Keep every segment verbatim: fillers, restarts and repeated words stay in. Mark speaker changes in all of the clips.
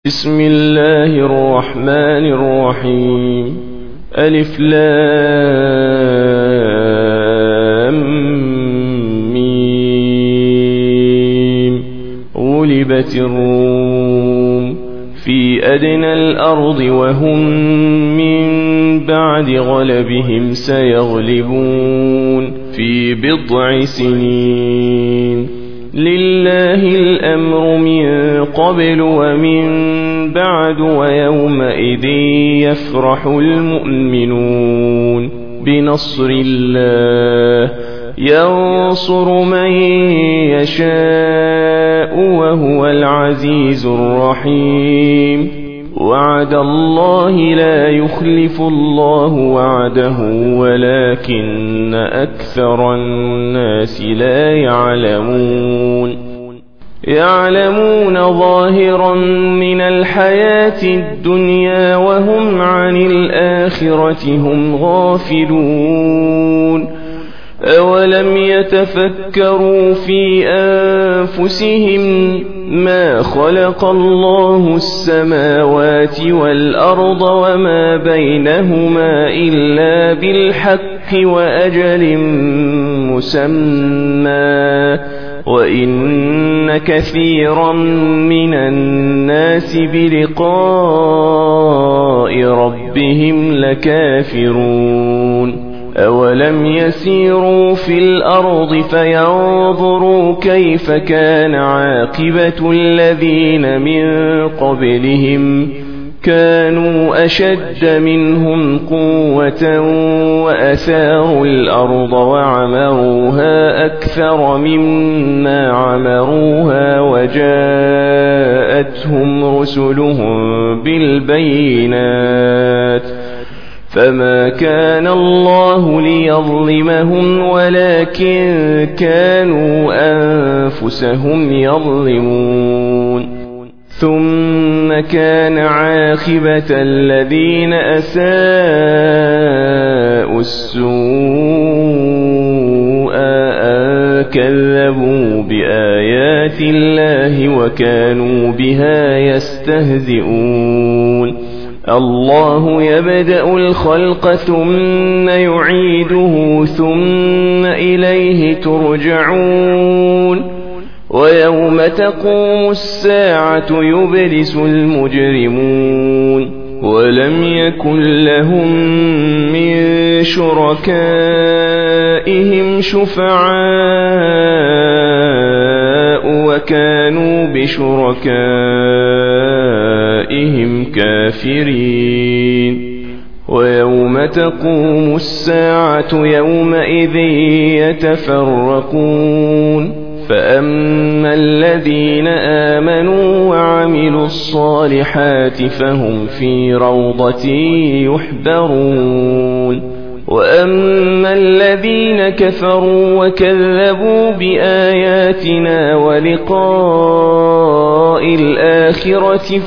Speaker 1: بسم الله الرحمن الرحيم. ألف لام ميم. غلبت الروم في أدنى الأرض وهم من بعد غلبهم سيغلبون في بضع سنين. لله الأمر من قبل ومن بعد ويومئذ يفرح المؤمنون بنصر الله ينصر من يشاء وهو العزيز الرحيم. وعد الله لا يخلف الله وعده ولكن أكثر الناس لا يعلمون. يعلمون ظاهرا من الحياة الدنيا وهم عن الآخرة هم غافلون. أولم يتفكروا في أنفسهم ما خلق الله السماوات والأرض وما بينهما إلا بالحق وأجل مسمى وإن كثيرا من الناس بلقاء ربهم لكافرون. أولم يسيروا في الأرض فينظروا كيف كان عاقبة الذين من قبلهم كانوا أشد منهم قوة وأثاروا الأرض وعمروها أكثر مما عمروها وجاءتهم رسلهم بالبينات فما كان الله ليظلمهم ولكن كانوا أنفسهم يظلمون. ثم كان عاقبة الذين أساءوا السوء أن كذبوا بآيات الله وكانوا بها يستهزئون. الله يبدأ الخلق ثم يعيده ثم إليه ترجعون. ويوم تقوم الساعة يبلس المجرمون ولم يكن لهم من شركائهم شفعاء وكانوا بشركائهم كافرين. ويوم تقوم الساعة يومئذ يتفرقون. فأما الذين آمنوا وعملوا الصالحات فهم في روضة يحبرون. وأما الذين كفروا وكذبوا بآياتنا ولقاء الآخرة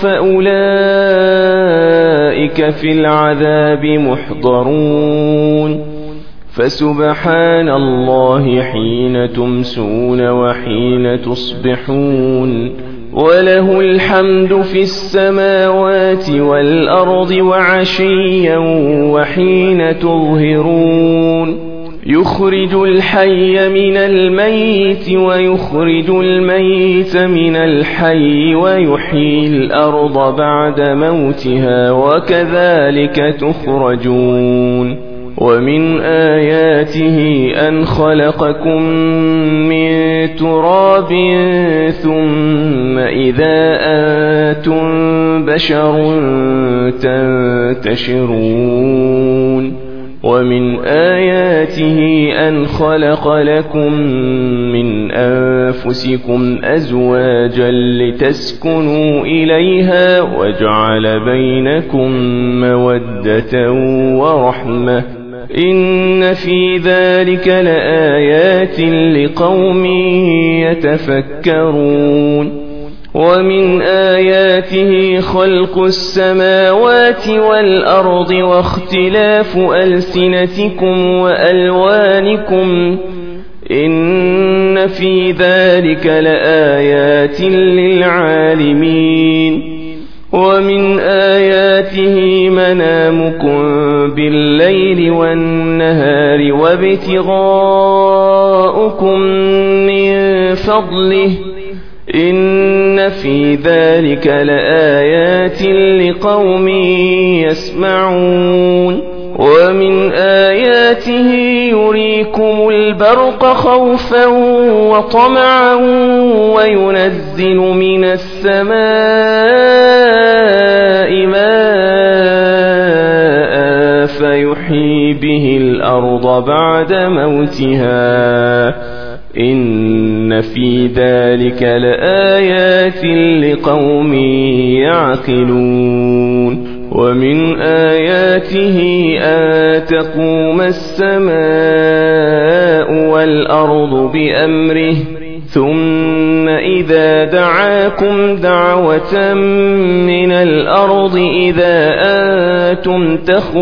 Speaker 1: فأولئك في العذاب محضرون. فسبحان الله حين تمسون وحين تصبحون وله الحمد في السماوات والأرض وعشيا وحين تظهرون. يخرج الحي من الميت ويخرج الميت من الحي ويحيي الأرض بعد موتها وكذلك تخرجون. ومن آياته أن خلقكم من تراب ثم إذا أنتم بشر تنتشرون. ومن آياته أن خلق لكم من أنفسكم أزواجا لتسكنوا إليها وجعل بينكم مودة ورحمة إن في ذلك لآيات لقوم يتفكرون. ومن آياته خلق السماوات والأرض واختلاف ألسنتكم وألوانكم إن في ذلك لآيات للعالمين. ومن آياته منامكم بالليل والنهار وابتغاؤكم من فضله إن في ذلك لآيات لقوم يسمعون ومن آياته يريكم البرق خوفا وطمعا وينزل من السماء ماء فيحيي به الأرض بعد موتها إن في ذلك لآيات لقوم يعقلون ومن آياته أن تقوم السماء والأرض بأمره ثم إذا دعاكم دعوة من الأرض إذا أنتم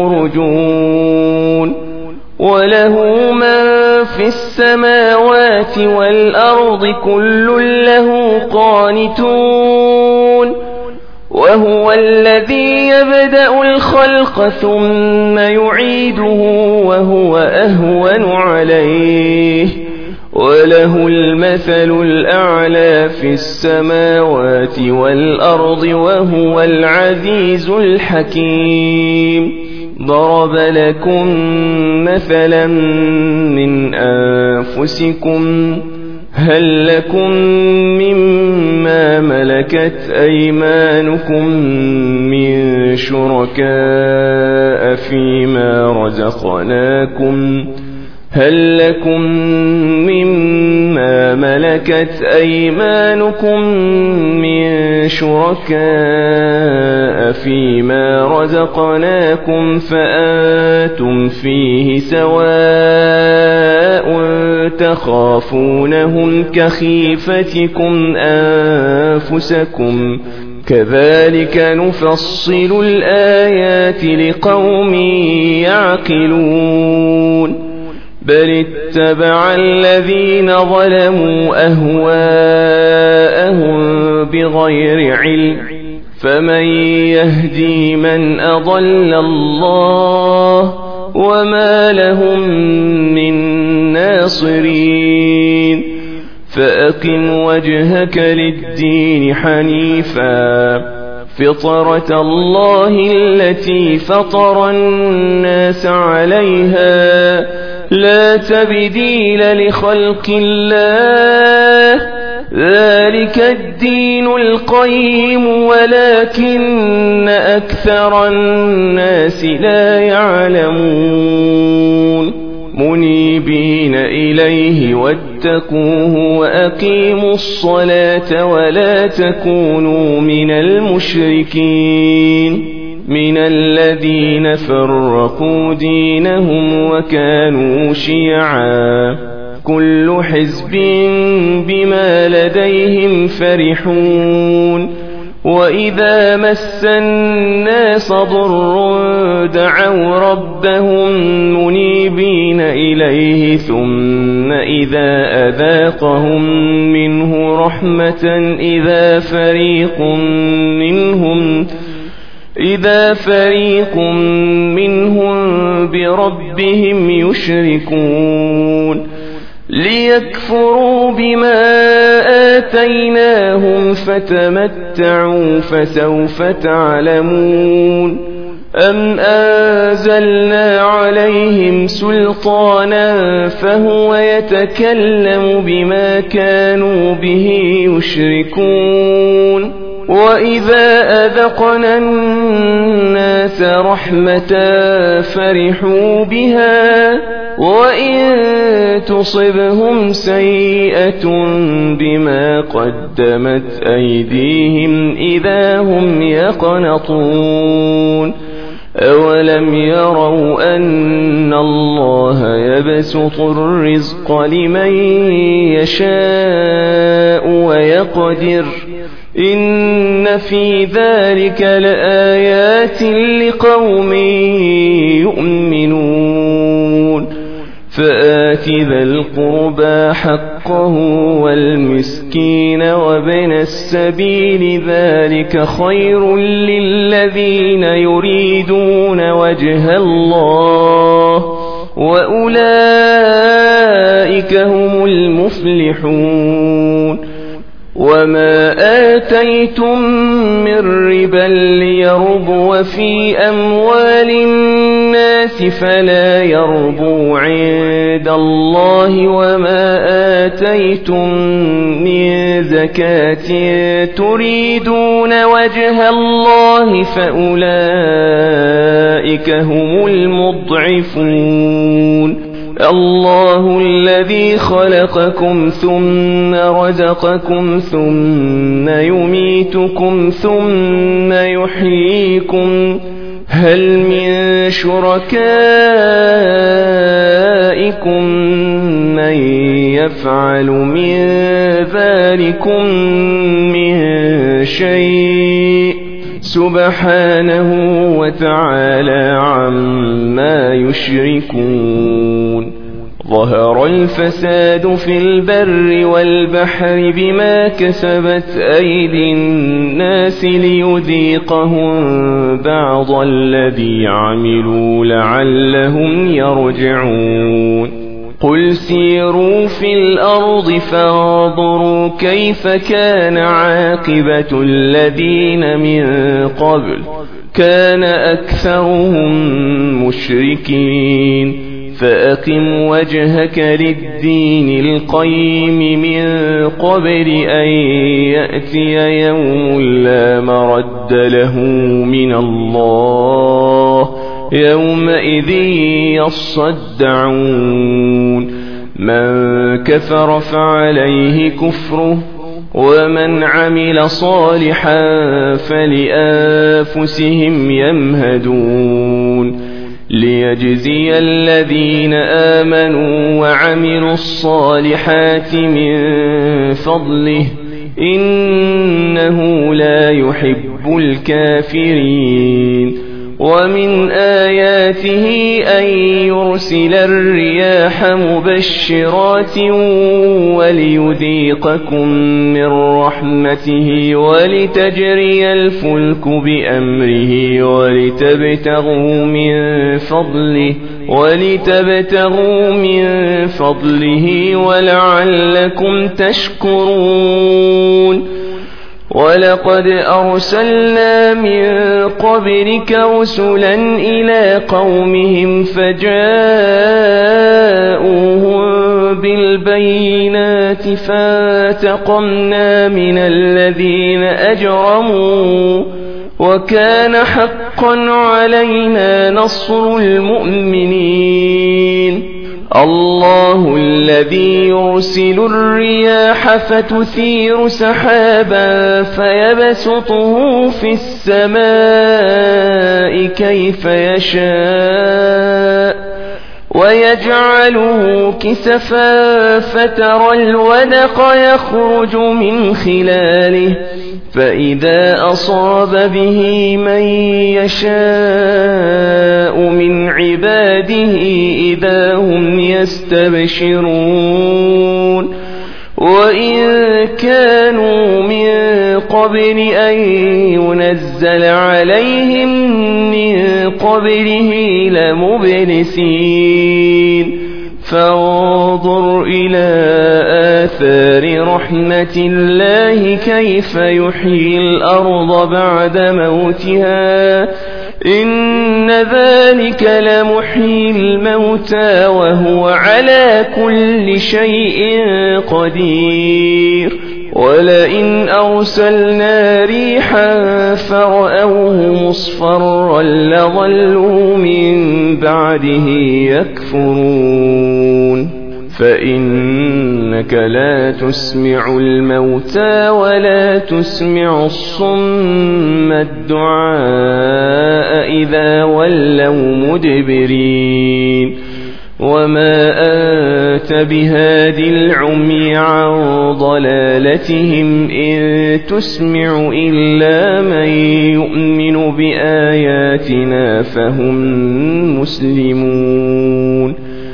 Speaker 1: تخرجون وله من في السماوات والأرض كل له قانتون وهو الذي يبدأ الخلق ثم يعيده وهو أهون عليه وله المثل الأعلى في السماوات والأرض وهو العزيز الحكيم ضرب لكم مثلا من أنفسكم هل لكم مما ملكت أيمانكم من شركاء فيما رزقناكم هل لكم مما ملكت أيمانكم من شركاء فيما رزقناكم فأنتم فيه سواء تخافونهم كخيفتكم أنفسكم كذلك نفصل الآيات لقوم يعقلون بل اتبع الذين ظلموا أهواءهم بغير علم فمن يهدي من أضل الله وما لهم من ناصرين فأقم وجهك للدين حنيفا فطرة الله التي فطر الناس عليها لا تبديل لخلق الله ذلك الدين القيم ولكن أكثر الناس لا يعلمون منيبين إليه واتقوه وأقيموا الصلاة ولا تكونوا من المشركين من الذين فرقوا دينهم وكانوا شيعا كل حزب بما لديهم فرحون وإذا مس الناس ضر دعوا ربهم منيبين إليه ثم إذا أذاقهم منه رحمة إذا فريق منهم إذا فريق منهم بربهم يشركون ليكفروا بما آتيناهم فتمتعوا فسوف تعلمون أم أنزلنا عليهم سلطانا فهو يتكلم بما كانوا به يشركون وإذا أذقنا الناس رحمة فرحوا بها وإن تصبهم سيئة بما قدمت أيديهم إذا هم يقنطون أولم يروا أن الله يبسط الرزق لمن يشاء ويقدر إن في ذلك لآيات لقوم يؤمنون فآت ذا القربى حقه حقه والمسكين وابن السبيل ذلك خير للذين يريدون وجه الله وأولئك هم المفلحون. وما آتيتم من ربا ليربو في أموال الناس فلا يربو عند الله وما آتيتم من زكاة تريدون وجه الله فأولئك هم المضعفون. الله الذي خلقكم ثم رزقكم ثم يميتكم ثم يحييكم هل من شركائكم من يفعل من ذلكم من شيء سبحانه وتعالى عما يشركون. ظهر الفساد في البر والبحر بما كسبت أيدي الناس ليذيقهم بعض الذي عملوا لعلهم يرجعون. قل سيروا في الأرض فانظروا كيف كان عاقبة الذين من قبل كان أكثرهم مشركين. فأقم وجهك للدين القيم من قبل أن يأتي يوم لا مرد له من الله يومئذ يصدعون. من كفر فعليه كفره ومن عمل صالحا فلأنفسهم يمهدون. ليجزي الذين آمنوا وعملوا الصالحات من فضله إنه لا يحب الكافرين. ومن آياته أن يرسل الرياح مبشرات وليذيقكم من رحمته ولتجري الفلك بأمره ولتبتغوا من فضله ولتبتغوا من فضله ولعلكم تشكرون. ولقد أرسلنا من قبلك رسلا إلى قومهم فجاءوهم بالبينات فانتقمنا من الذين أجرموا وكان حقا علينا نصر المؤمنين. الله الذي يرسل الرياح فتثير سحابا فيبسطه في السماء كيف يشاء ويجعله كسفا فترى الودق يخرج من خلاله فإذا أصاب به من يشاء من عباده إذا هم يستبشرون. وإن كانوا من قبل أن ينزل عليهم من قبله لمبلسين. فانظر إلى آثار رحمة الله كيف يحيي الأرض بعد موتها إن ذلك لمحيي الموتى وهو على كل شيء قدير. ولئن أرسلنا ريحا فرأوه مصفرا لظلوا من بعده يكفرون. فإنك لا تسمع الموتى ولا تسمع الصم الدعاء إذا ولوا مدبرين. وما أنت بهادي العمي عن ضلالتهم إن تسمع إلا من يؤمن بآياتنا فهم مسلمون.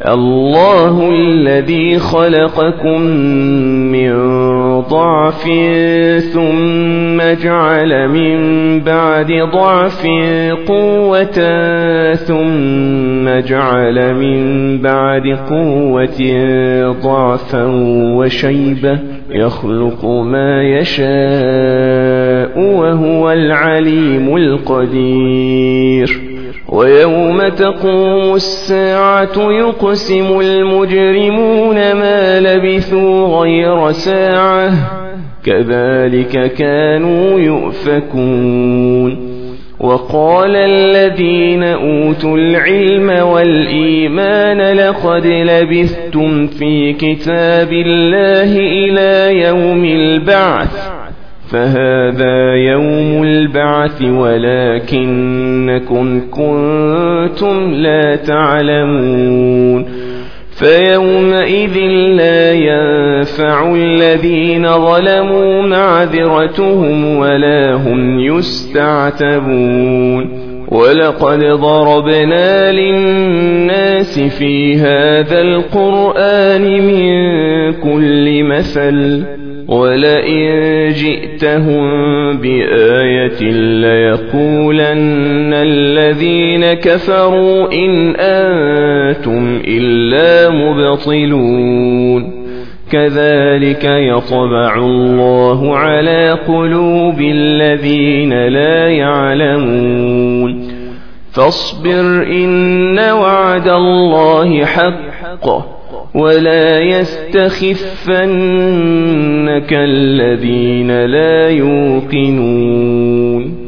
Speaker 1: الله الذي خلقكم من ضعف ثم جعل من بعد ضعف قوة ثم جعل من بعد قوة ضعفا وشيبة يخلق ما يشاء وهو العليم القدير. ويوم تقوم الساعة يقسم المجرمون ما لبثوا غير ساعة كذلك كانوا يؤفكون. وقال الذين أوتوا العلم والإيمان لقد لبثتم في كتاب الله إلى يوم البعث فهذا يوم البعث ولكنكم كنتم لا تعلمون. فيومئذ لا ينفع الذين ظلموا معذرتهم ولا هم يستعتبون. ولقد ضربنا للناس في هذا القرآن من كل مثل ولئن جئتهم بآية ليقولن الذين كفروا إن أنتم إلا مبطلون. كذلك يطبع الله على قلوب الذين لا يعلمون. فاصبر إن وعد الله حق ولا يستخفنك الذين لا يوقنون.